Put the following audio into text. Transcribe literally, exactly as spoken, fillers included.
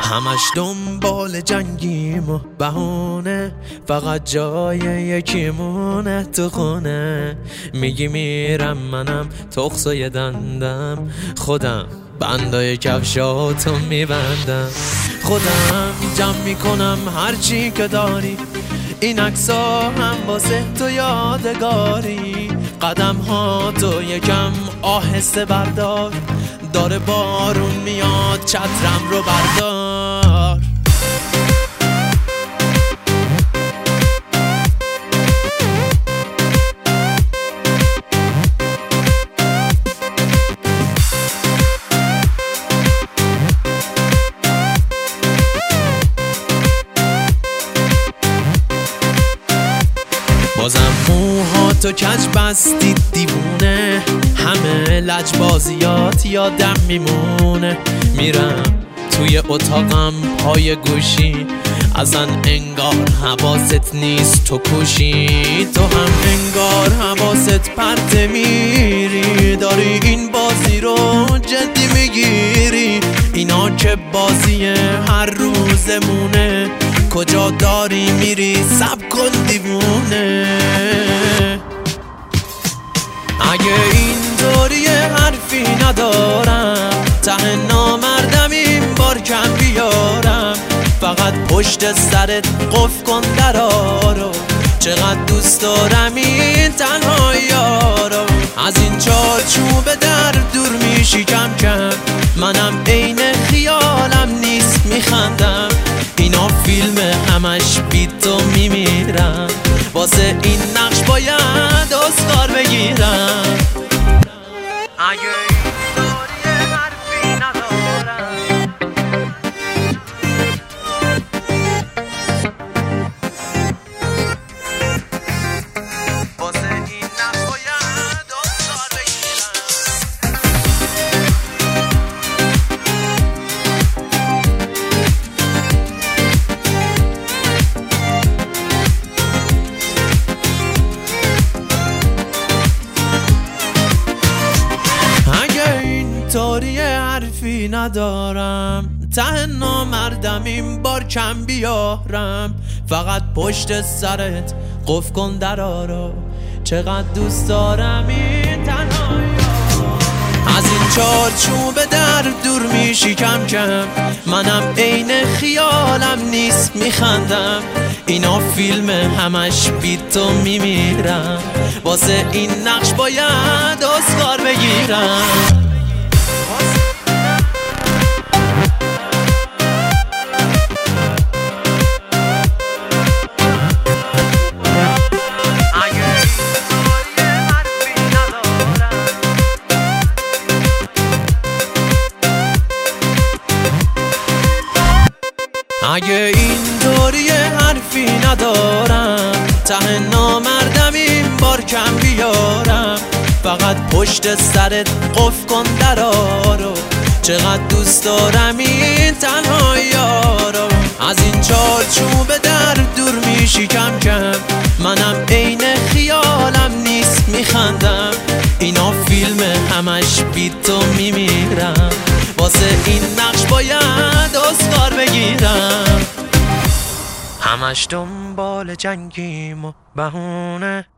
همش دنبال جنگیم و بهونه، فقط جای یکیمونه تو خونه. میگی میرم منم تخصای دندم، خودم بندای کفشاتو میبندم. خودم جمع میکنم هرچی که داری، این عکس‌ها هم واسه تو یادگاری. قدم ها تو یکم آهسته بردار، داره بارون میاد چترم رو بردار. بازم موها تو کج بستید دیوونه، همه لجبازیات یادم میمونه. میرم توی اتاقم پای گوشی، ازن انگار حواست نیست تو کوشی. تو هم انگار حواست پرت میری، داری این بازی رو جدی میگیری. اینا که بازی هر روزمونه، کجا داری میری سب کن دیوونه. اگه این دوری حرفی ندارم، ته نامردم این بار کم بیارم. فقط پشت سرت قفل کن درا رو، چقدر دوست دارم این تنهایی رو. از این چارچوب در دور میشی کم کم، منم عین خیالم نیست میخندم. اینا فیلم همش بی تو میمیرم، واسه این نقش باید اسکار بگیرم. اگه این دوری حرفی ندارم، واسه این نقش باید اسکار بگیرم. طوری حرفی ندارم، ته نامردم این بار کم بیارم. فقط پشت سرت قفل کن درا رو، چقدر دوست دارم این تنهایی. از این چارچوب در دور میشی کم کم، منم عین خیالم نیست میخندم. اینا فیلم همش بی تو میمیرم، واسه این نقش باید اسکار بگیرم. اگه این دوری حرفی ندارم، ته نامردم این بار کم بیارم. فقط پشت سرت قفل کن درا رو، چقدر دوست دارم این تنهایی رو. از این چارچوب در دور میشی کم کم، منم عین خیالم نیست میخندم. اینا فیلم همش بی تو میمیرم، واسه این نقش باید اسکار بگیرم. همش دنبال جنگیم و بهونه،